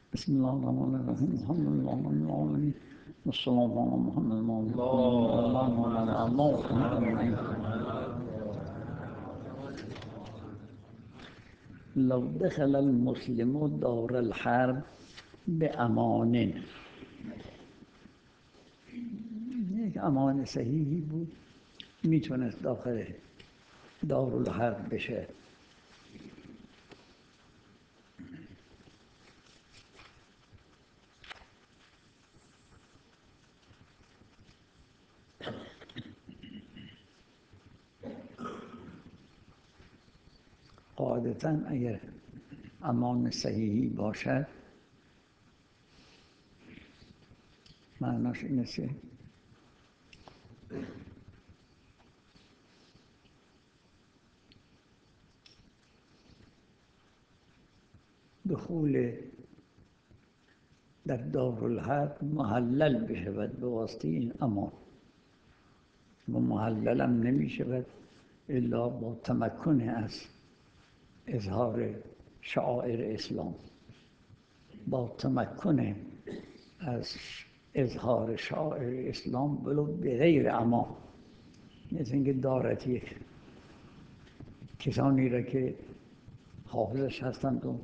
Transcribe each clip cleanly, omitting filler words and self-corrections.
بسم الله الرحمن الرحیم الحمد لله رب العالمین والصلاة على محمد لو دخل المسلم دار الحرب بأمان، یک امان صحیحی بود، میتونست داخل دارالحرب بشه. قاعدتا اگر امان صحیحی باشد معناش اینه که دخول در دارالحرب محلل بشود به واسطه این امان، و محلل هم نمی شود الا با تمکن از اظهار شعائر اسلام. با تمکن از اظهار شعائر اسلام ولو به غیر امان، مثل اینکه دارد یک کسانی را که حافظش هستند و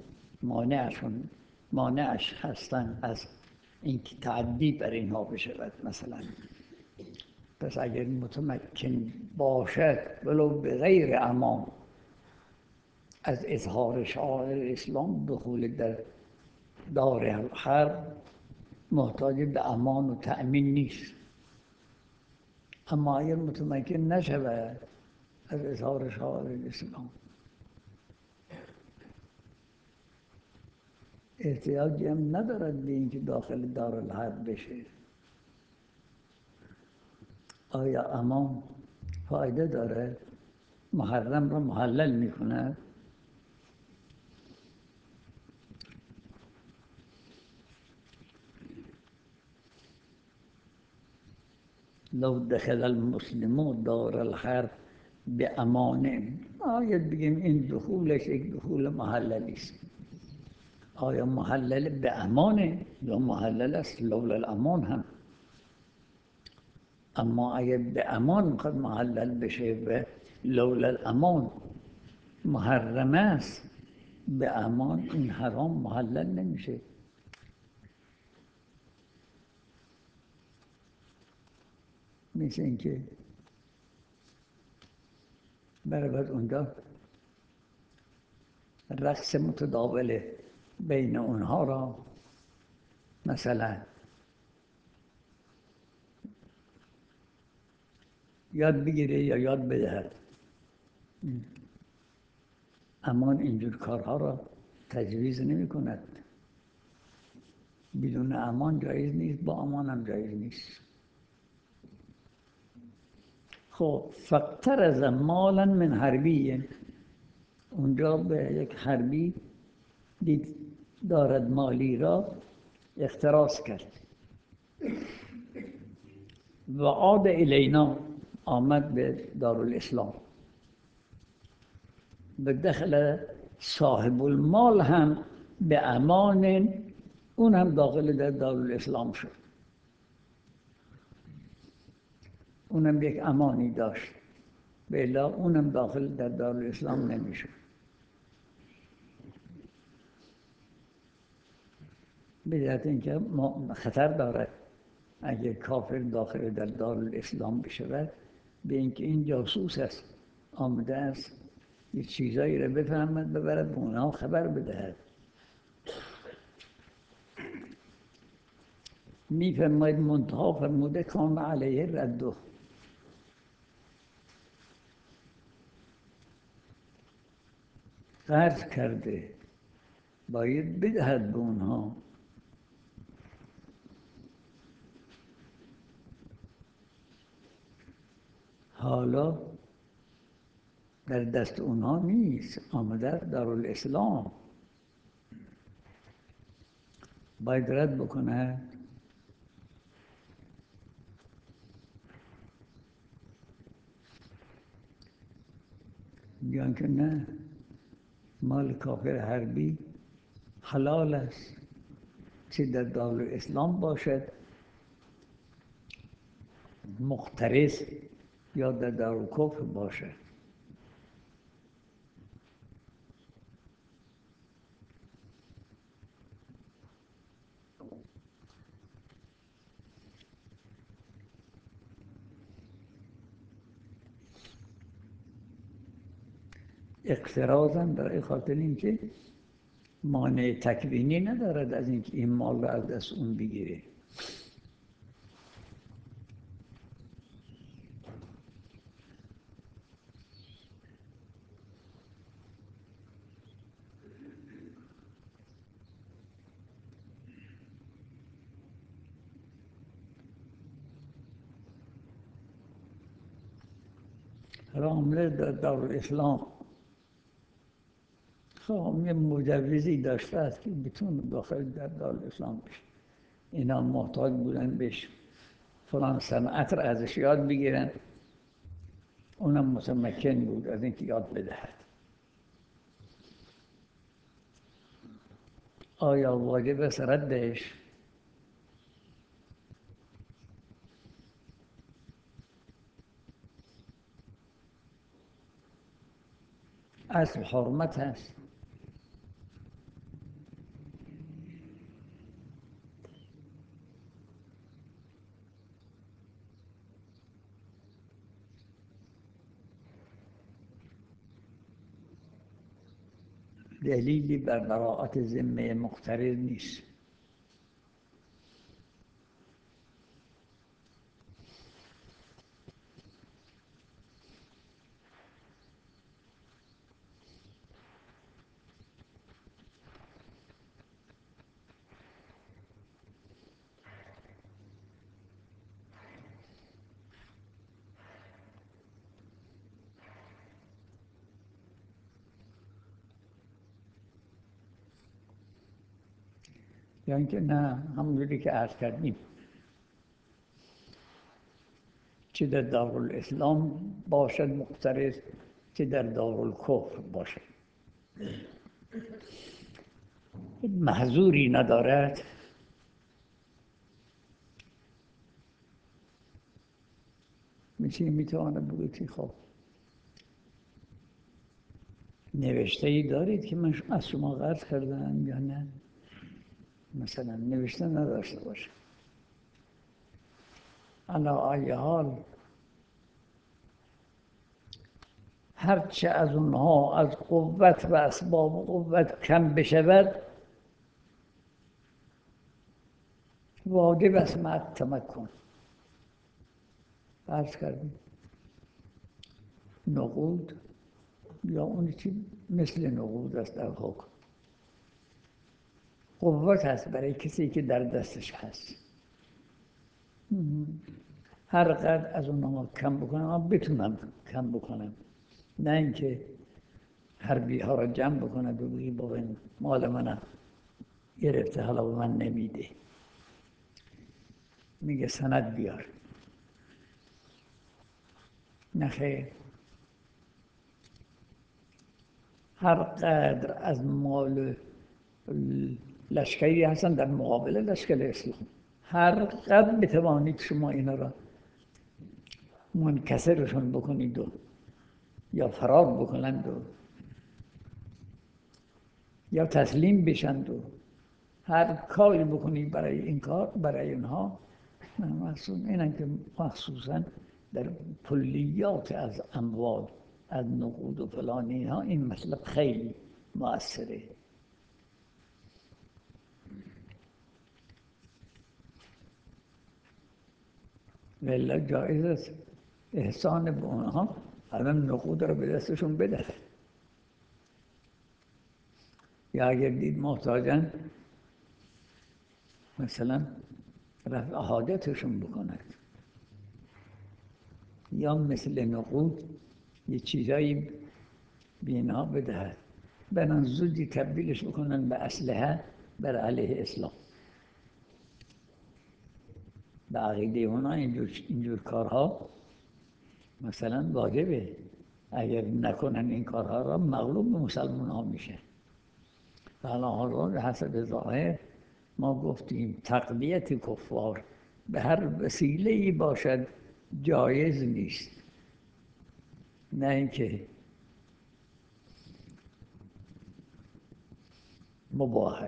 مانعش هستند از اینکه تعدی بر اینها بشود مثلا. پس اگر متمکن باشد ولو به غیر امان از اظهار شعائر اسلام، دخول در دار الحرب محتاج به امان و تأمین نیست. اما اگر متمکن نشود از اظهار شعائر اسلام، احتیاجی هم ندارد به اینکه داخل دارالحرب بشه. آیا امان فایده داره؟ محرم را محلل میکند؟ لو دخل المسلم دار الحرب به امان، آیا بگیم این دخولش یک دخول محللی است. آیا محلل به امانه یا محلل است لولا الامان هم؟ اما اگر به امان میخواد محلل بشه و لولا الامان محرم است، به امان این حرام محلل نمیشه. مثل اینکه برای اونجا رقص متداوله بین اونها را مثلا یاد بگیره یا یاد بدهد. امان اینجور کارها را تجویز نمی کند. بدون امان جایز نیست، با امان هم جایز نیست. خب فاقترض مالا من حربی، اونجا به یک حربی دید دارد مالی را اقتراض کرد. و عاد الینا، آمد به دارالاسلام. و دخل صاحب المال هم به امان، اون هم داخل در دارالاسلام شد. اونم یک امانی داشت، بلا اونم داخل در دارالاسلام نمیشد. به جهت اینکه خطر دارد اگر کافر داخل در دارالاسلام بشود، به اینکه این جاسوس است، آمده است یه چیزایی را بفهمد ببرد به اونها خبر بدهد. میفرماید منتها فرموده کان علیه رده، قرض کرده باید بدهد به اونها. حالا در دست اونها نیست، آمده دارالاسلام، باید رد بکنه. میگن که نه، مال کافر حربی حلال است، چه در دارالاسلام باشد مخترس یا در دارالکفر باشد. اقتراضاً برای خاطر اینکه مانع تکوینی ندارد از اینکه این مال را از دست اون بگیره. رامله در دارالاسلام خب یه مجوزی داشته است که بتونه داخل در دارالاسلام بشه. اینا محتاج بودن بهش فلان صنعت را ازش یاد بگیرن، اونم متمکن بود از اینکه یاد بدهد. آیا واجب است ردش؟ اصل حرمت هست. دلیلی بر براءت ذمه مقترض نیست. یا اینکه نه، همونجوری که عرض کردیم چه در دارالاسلام باشد مقترض چه در دارالکفر باشد، محظوری ندارد. میتونه بگوید که خب نوشته ای دارید که من از شما قرض کردم یا نه؟ مثلا نوشته نداشته باشه. علی ای حال هرچه از اونها از قوت و اسباب قوت کم بشود واجب است مع تمکن. عرض کردیم نقود یا اون چی مثل نقود است در حکم قوت هست برای کسی که در دستش هست. هر قدر از اونها کم بکنم اما بتونم کم بکنم، نه اینکه هر بیها را جمع بکنه و بگی بابا مال منم گرفته حالا به من نمیده. میگه سند بیار. نه خیر، هر قدر از مال لشکری هستن در مقابل لشکر اسلام، هر قدر بتوانید شما اینا را منکسرشون بکنید و یا فرار بکنند و یا تسلیم بشند و هر کاری بکنید برای این کار برای اونها. مقصود اینه که مخصوصا در کلیات از اموال از نقود و فلان اینها این مطلب خیلی مؤثره. ولی جایز است احسان به اونها الان نقود رو به دستشون بده، یا اگر دید محتاجن مثلا رفع حاجتشون بکند، یا مثل نقود یه چیزایی بینا بدهد برن زودی تبدیلش بکنن به اسلحه بر علیه اسلام. به عقیده اونا اینجور کارها مثلا واجبه. اگر نکنن این کارها را مغلوب مسلمان ها میشه. حالا حسب ظاهر ما گفتیم تقویت کفار به هر وسیله‌ای باشد جایز نیست، نه اینکه مباهه.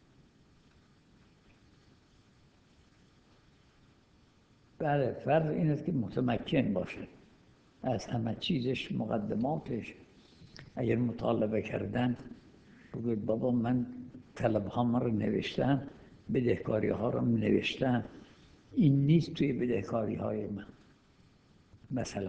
بله، فرض این است که متمکن باشه از همه چیزش، مقدماتش. اگر مطالبه کردن بگوید بابا من طلب ها رو نوشتم، بدهکاری ها رو نوشتم، این نیست توی بدهکاری های من مثلا.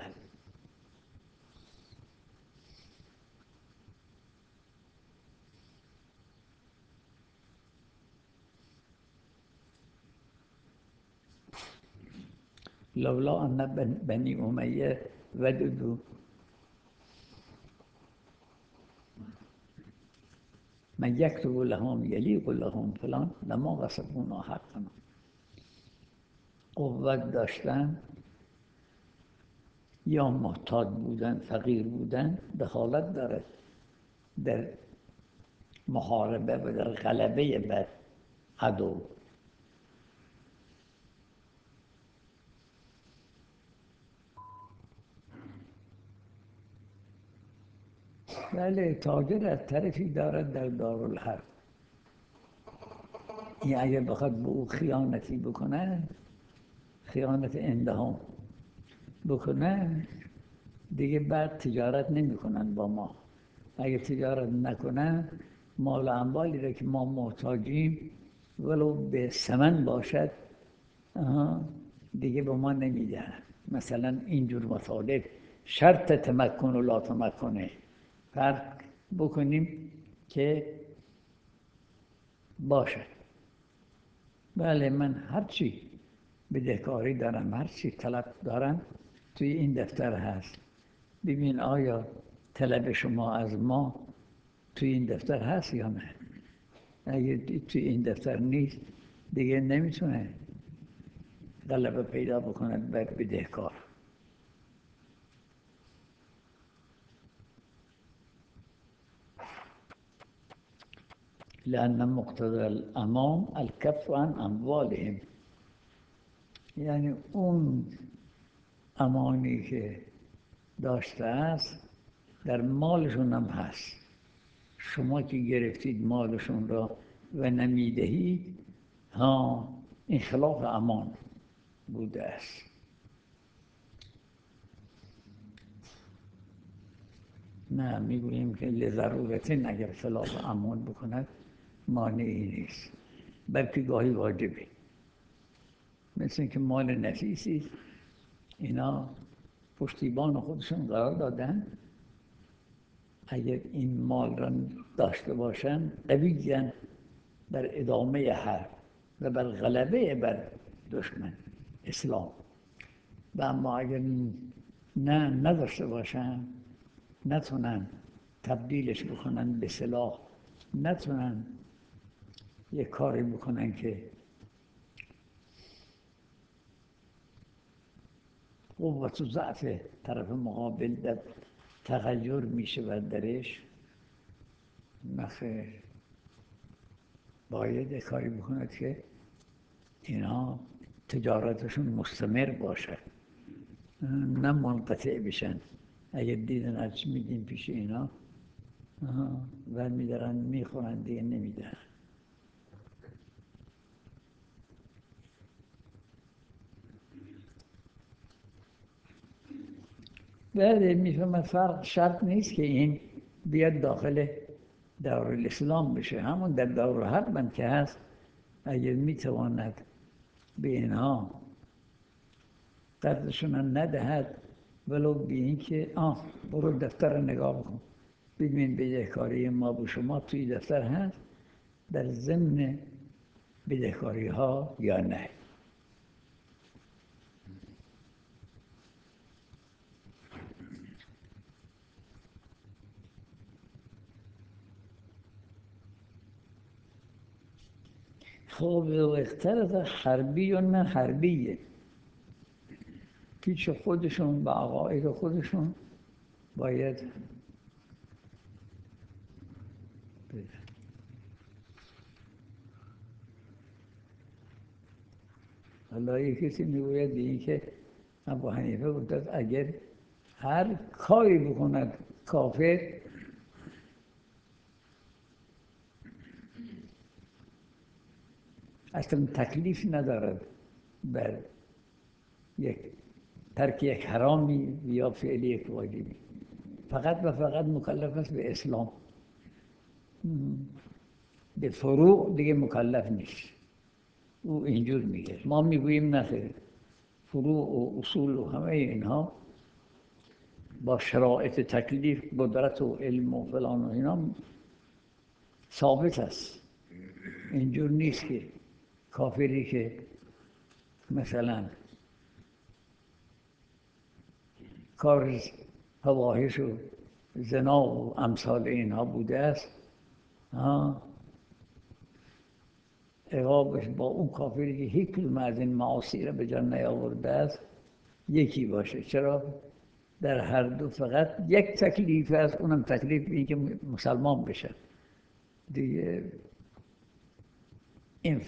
لولا ان بنی امیه وددوا من یکتب لهم یلیق لهم فلان لما غصبونا حقنا. قوت داشتن یا محتاج بودن، فقیر بودن، دخالت داره در محاربه و در غلبه بر عدو. بله، تاجر از طرفی دارد در دارالحرب. این اگر بخواد به او خیانتی بکنه، خیانت اندهام بکنه، دیگه بعد تجارت نمیکنن با ما. اگه تجارت نکنن، مال و اموالی را که ما محتاجیم ولو به ثمن باشد دیگه به ما نمیدن. مثلا اینجور مطالب، شرط تمکن و لا تمکنه فرق بکنیم که باشه. بله، من هرچی بدهکاری دارم، هرچی طلب دارم توی این دفتر هست. ببین آیا طلب شما از ما توی این دفتر هست یا نه. اگه توی این دفتر نیست دیگه نمیتونه غلبه پیدا بکند بر بدهکار. لأن مقتضى الأمان الكف عن أموالهم. یعنی اون امانی که داشته است در مالشون هم هست. شما که گرفتید مالشون را و نمیدهید، این خلاف امان بوده است. نه، میگوییم که لضرورتین اگر خلاف امان بکند مانعی نیست، بلکه گاهی واجبه. مثل اینکه مال نفیسی اینا پشتیبان خودشون قرار دادن، اگر این مال را داشته باشن قوی‌اند بر ادامه حرب و بر غلبه بر دشمن اسلام. و اما اگر نداشته باشن، نتونن تبدیلش بکنن به سلاح، نتونن یک کاری بکنن که قوت و ضعف طرف مقابل در تغییر میشه و درش نخیر. باید کاری بکند که اینا تجارتشون مستمر باشه، نه منقطع بشن. اگر دیدن هرچی میدیم پیش اینا و میدارن میخورن دیگه نمیدن. بله، میفهمم فرق شرط نیست که این بیاد داخل دارالاسلام بشه. همون در دارالحرب هم که هست، اگر میتواند به اینها قرضشون ندهد ولو به این که برو دفتر نگاه بکن ببین بدهکاری ما به شما توی دفتر هست در ضمن بدهکاری ها یا نه. خب اختلاف حربی و نه حربیه، پیش خودشون و عقاید خودشون باید حالا یک کسی میگوید به این که ابو حنیفه گفت اگر هر کاری بکند کافر اصلا تکلیف ندارد بر یک ترک یک حرامی یا فعل یک واجبی، فقط و فقط مکلف است به اسلام، به فروع دیگه مکلف نیست. او اینجور میگه. ما میگوییم نه، فروع و اصول و همه اینها با شرایط تکلیف قدرت و علم و فلان و اینا ثابت است. اینجور نیست که کافری که مثلا کار فواحش و زنا و امثال اینها بوده است، عقابش با اون کافری که هیچ کدوم از این معاصی را به جا نیاورده است یکی باشه. چرا؟ در هر دو فقط یک تکلیف است، اونم تکلیف این که مسلمان بشه دیگه. این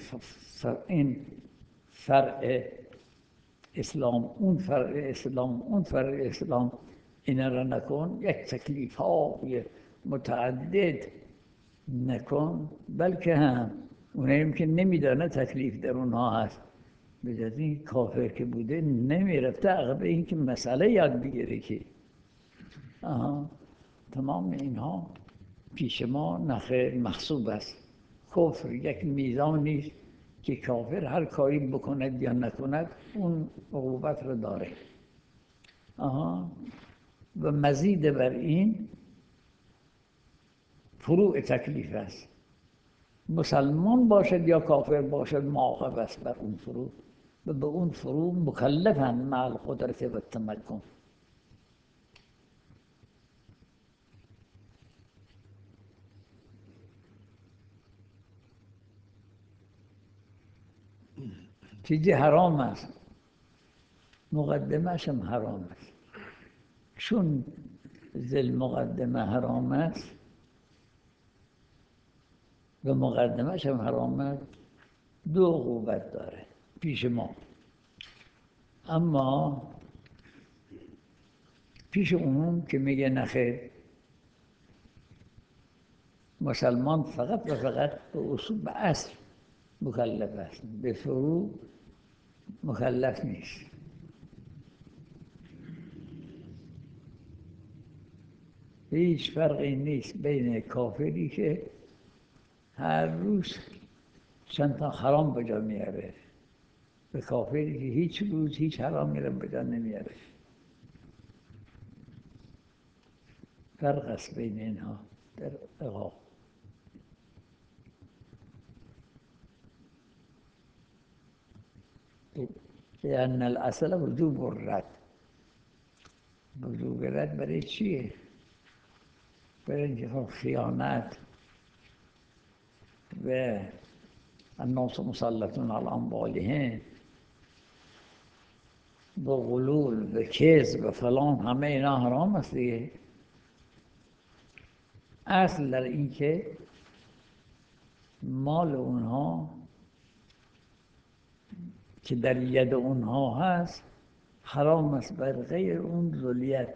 فرع اسلام، اون فرع اسلام، اون فرع اسلام، اینا را نکن، یک تکلیف ها متعدد نکن، بلکه هم اونایی که نمیدانه تکلیف در اونها هست، به جز این کافر که بوده نمیرفته عقب این که مسئله یاد بگیره که تمام اینها پیش ما نخیر محسوب است. کفر یک میزان نیست که کافر هر کاری بکند یا نکند اون عقوبت رو داره. و مزید بر این فروع تکلیف است. مسلمان باشد یا کافر باشد معاقب است بر اون فروع و به اون فروع مکلفن مع القدرت و التمکن. چیزی حرام است مقدمه‌اش هم حرام است. چون ذل مقدمه حرام است و مقدمه‌اش هم حرام است، دو عقوبت داره پیش ما. اما پیش عموم که میگه نخیر، مسلمان فقط و فقط به اصول به اصل مکلف است، به فروع مکلف نیست. هیچ فرقی نیست بین کافری که هر روز چند تا حرام به جا میاره به کافری که هیچ روز هیچ حرامی رو به جا نمیاره. فرق است بین اینها در عقاب. لأن الاصل وجوب الرد. وجوب رد برای چیه؟ برای اینکه خیانت و الناس مسلطون علی اموالهم و غلول و کذب و فلان، همه اینا حرام است دیگه. اصل در این که مال اونها که در ید اونها هست حرام است بر غیر اون ذلیت.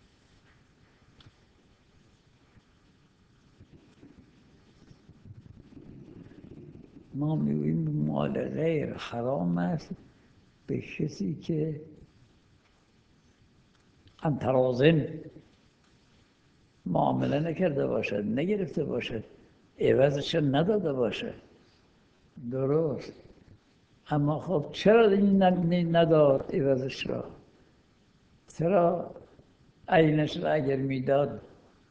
ما میگوییم مال غیر حرام است به کسی که انترازن معامله نکرده باشد، نگرفته باشد، عوضش نداده باشد. درست. اما خب چرا این نداد عوضش را؟ چرا عینش را اگر میداد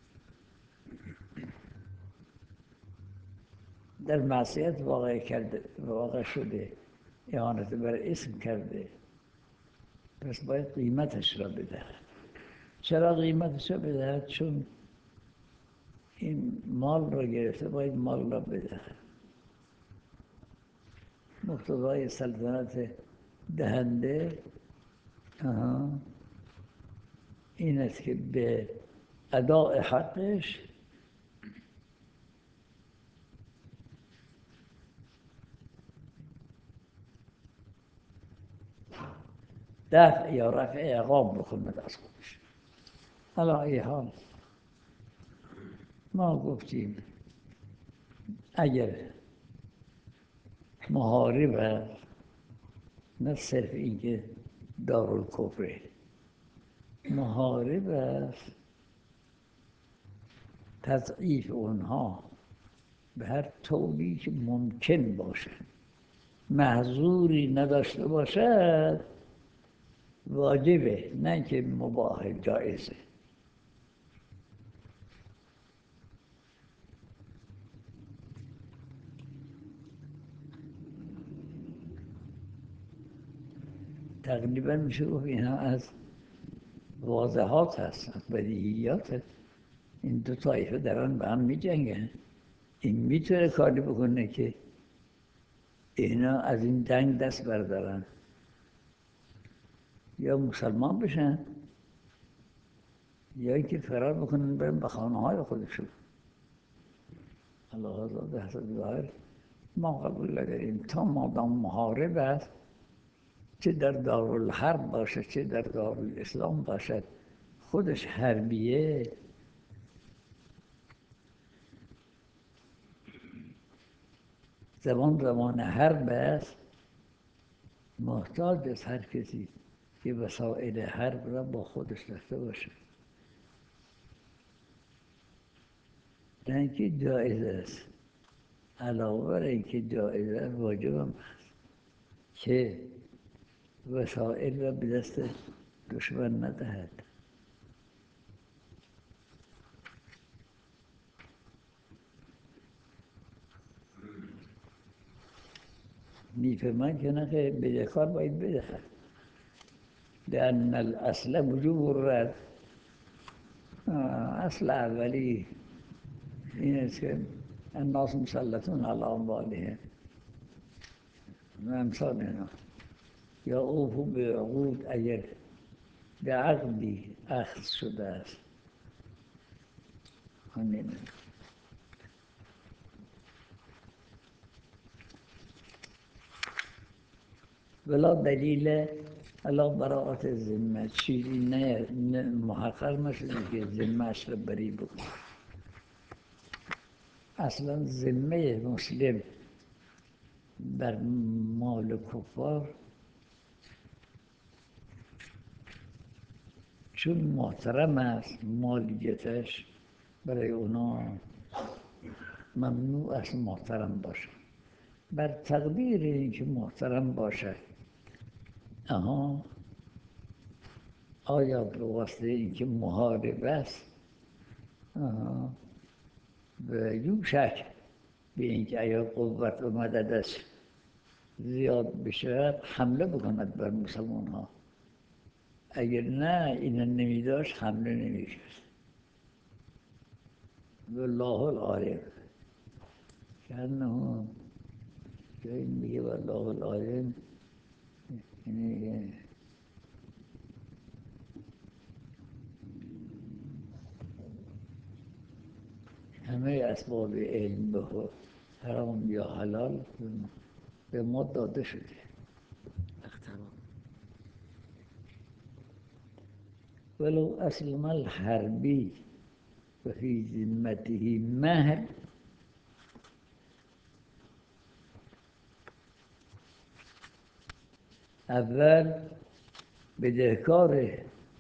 در معصیت واقع شده، اهانت بر اسم کرده، پس باید قیمتش را بدهد. چرا قیمتش را بدهد؟ چون این مال را گرفته باید مال را بدهد. مقتضای سلطنت دهنده این است که به اداء حقش دفع یا رفع عقاب بکند از خودش. حالا ای حال ما گفتیم اگر محارب است، نه صرف اینکه دارالکفره، محارب است تضعیف اونها به هر طوری که ممکن باشه، محظوری نداشته باشد، واجبه، نه که مباح، جایزه. تقریبا میشه گفت اینها از واضحات هست، از بدیهیات هست. این دو طایفه دارن به هم میجنگن. این میتونه کاری بکنه که اینا از این جنگ دست بردارن یا مسلمان بشن یا اینکه فرار بکنن برن به خانه های خودشون. الله به حسب ظاهر ما قبول نداریم تا مادام محارب است، چه در دارالحرب باشه چه در دارالاسلام باشد، خودش حربیه، زمان حرب است، محتاج از هر کسی که وسایل حرب را با خودش داشته باشه. نه اینکه جایز است، علاوه بر اینکه جایز است واجب هم هست که وسایل را به دست دشمن ندهد. میفهمن که نه که بدهکار باید بدهد، لأن الأصل وجوب الرد. اصل اولی این است که الناس مسلطون علی اموالهم و امثال اینا، یا اوفو به عقود اگر به عقدی اخذ شده است. همین ولا دلیل علا براعت ذمه، چیزی نه محقق نشده که ذمهش را بری بکن. اصلا ذمه مسلم بر مال کفار چون محترم است، مالیتش برای اونا ممنوع است محترم باشه. بر تقدیر اینکه محترم باشه، آیا به واسطه اینکه محارب است به یوشک به اینکه اگر قوت و مددش زیاد بشه حمله بکند بر مسلمان ها، اگر نه اینا نمیداشت حمله نمیکرد. والله العالم کانه جایی میگه والله العالم، یعنی همه اسباب علم به حرام یا حلال به ما داده شده. ولو اسلم الحربی و فی ذمته مهل، اول بدهکار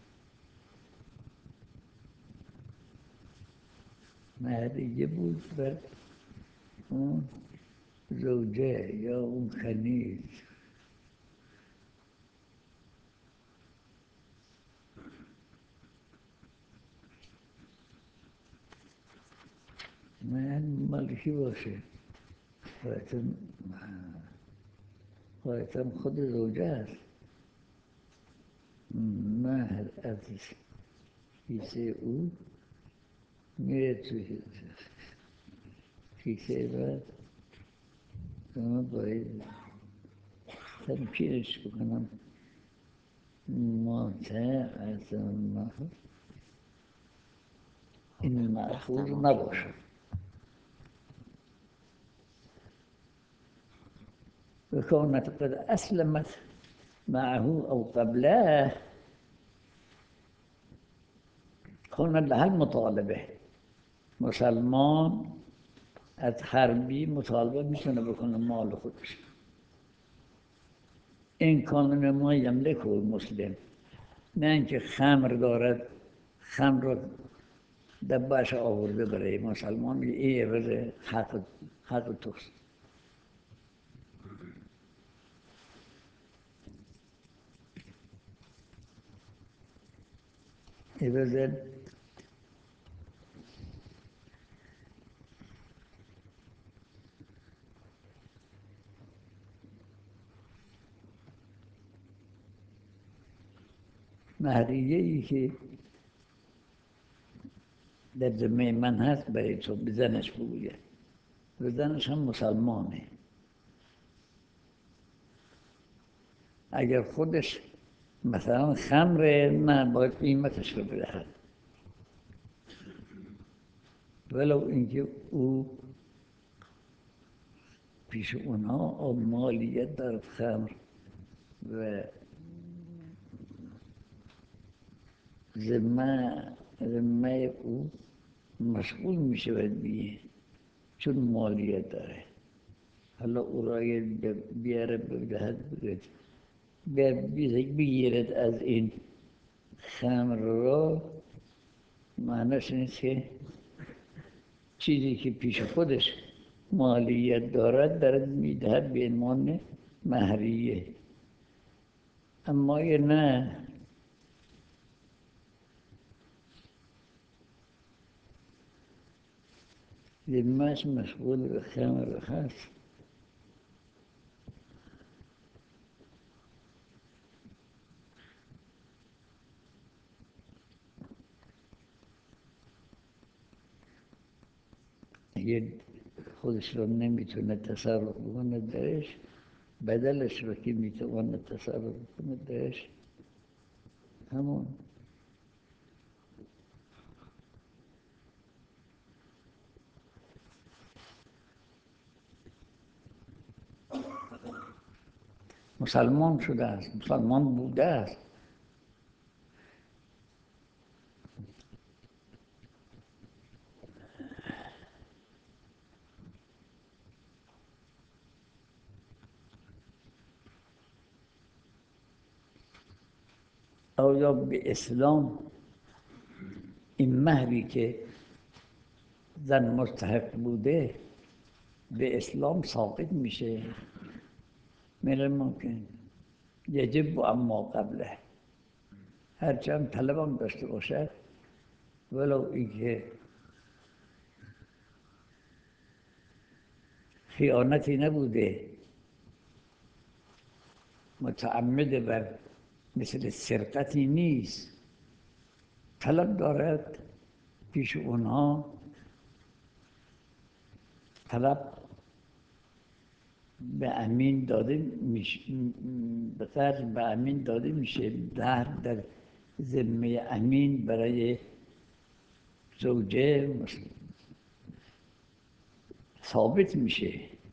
مهریه بود بر اون زوجه یا اون کنیز. مهر مالکی باشه، غایتا خود زوجه است. مهر از کیسه او میره توی کیسه بعد من باید تمکینش بکنم مانع از مهر این محفوظ نباشه. و کانت قد اسلمت معه أو قبله كان لها المطالبه. مسلمان از حربی مطالبه میتونه بکنه مال خودش. این قانون ما یملک مسلم، نه اینکه خمر دارد، خمر رو دباش آورده برای مسلمان، این عوض حق توست. عوض مهریه ای که در ذمه من هست برای تو بزنش بگوید، بزنش هم مسلمانه. اگر خودش مثلا خمره، نه باید قیمتش رو بدهد، ولو اینکه او پیش اونها مالیت دارد خمر و ذمه او مشغول میشه بیه، چون مالیت داره. حالا او را بیاره بدهد بگیرد از این خمر را، معنیش نیست که چیزی که پیش خودش مالیت دارد میدهد به عنوان مهریه. اما یه نه، ذمهش مشغول به خمر هست. اگه خودش رو نمیتونه تصرف بکنه درش، بدلش رو که میتونه تصرف بکنه درش، همون مسلمان شده است، مسلمان بوده است. آیا به اسلام این مهری که زن مستحق بوده به اسلام ثابت میشه؟ میره ممکن یجب و اما قبله، هرچند طلبم داشته باشد، ولو اینکه خیانتی نبوده، متعمد بر مثل سرقتی نیست، طلب دارد پیش اونها، طلب به امین داده میشه، به قدر به امین داده میشه، در ذمه امین برای زوجه ثابت میشه.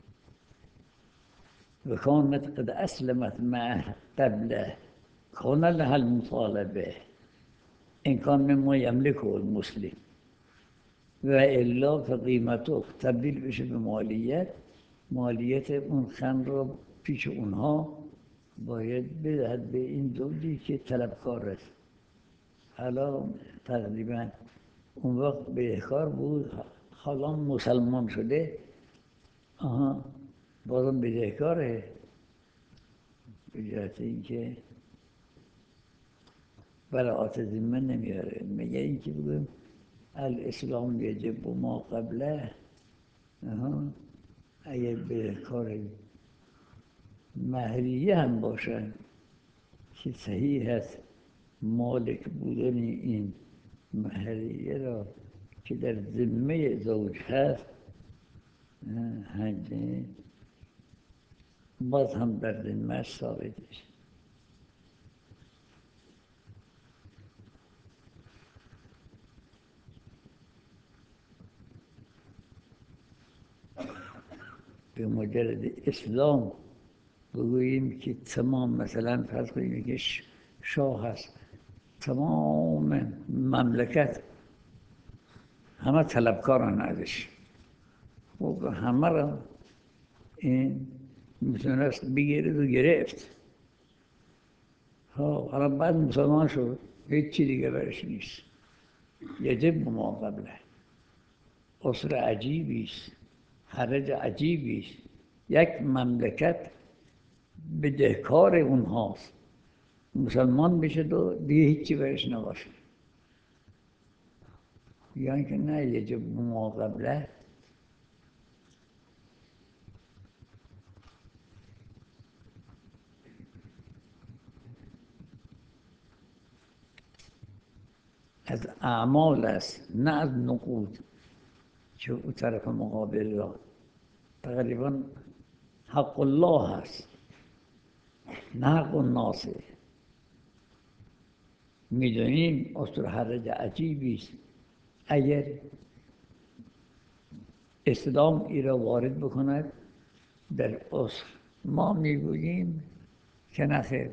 و كانت قد اسلمت معه قبله كان لها المطالبه ان كان مما يملكه المسلم و الا فقیمته تبدیل بشه به مالیت اون خمر رو پیش اونها باید بدهد به این زوجی که طلبکار است. حالا تقریبا اون وقت بدهکار بود، حالا مسلمان شده، بازم بدهکاره، به جهت اینکه براعات ذمه نمیاره. میگه اینکه بگویم الاسلام یجب ما قبله، اگر بدهکار مهریه هم باشن که صحیح هست مالک بودن این مهریه را که در ذمه زوج هست، باز هم در ذمهش ثابت میشه. به مجرد اسلام بگوییم که تمام مثلا فرض کنیم که شاه هست، تمام مملکت همه طلبکاران ازش، خب همه را این میتونست بگیرد و گرفت. حالا بعد مسلمان شد، هیچ چی دیگه برش نیست. یجب ما قبله اصل عجیبی است، حرج عجیبی است. یک مملکت بدهکار اونهاست، مسلمان بشه دیگه هیچی برش نباشه. یعنی که نه یجب ما قبله. از اعمال است نه از نقود که او طرف مقابل را تقریبا حق الله هست نه حق الناس. میدونیم اصل حرج عجیبی است. اگر اسلام ای را وارد بکند در اصل، ما میگوییم که نخیر،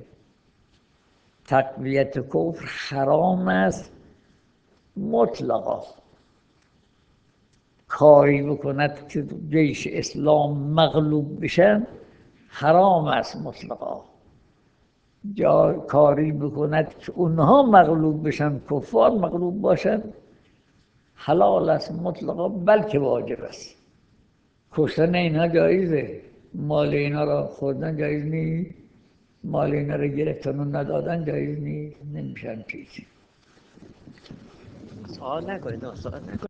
تقویت کفر حرام است مطلقا. کاری بکند که جیش اسلام مغلوب بشن حرام است مطلقا. جا کاری بکند که اونها مغلوب بشن، کفار مغلوب باشن، حلال است مطلقا، بلکه واجب است. کشتن اینها جایزه، مال اینا را خوردن جایز نیست، مال اینا را گرفتن و ندادن جایز نیست، نمیشن چیزی. سوال نکنید.